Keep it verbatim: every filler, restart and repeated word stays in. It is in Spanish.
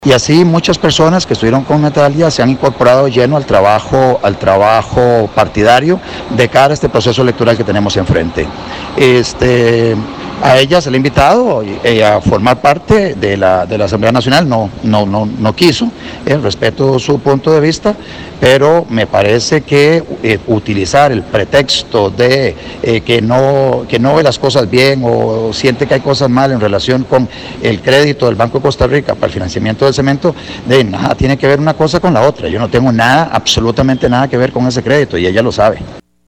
Y así muchas personas que estuvieron con Natalia se han incorporado lleno al trabajo, al trabajo partidario de cara a este proceso electoral que tenemos enfrente. Este, a ella se le ha invitado eh, a formar parte de la, de la Asamblea Nacional, no, no, no, no quiso, eh, respeto su punto de vista, pero me parece que eh, utilizar el pretexto de eh, que, no, que no ve las cosas bien o siente que hay cosas mal en relación con el crédito del Banco de Costa Rica para el financiamiento del cemento, de nada tiene que ver una cosa con la otra. Yo no tengo nada, absolutamente nada que ver con ese crédito y ella lo sabe.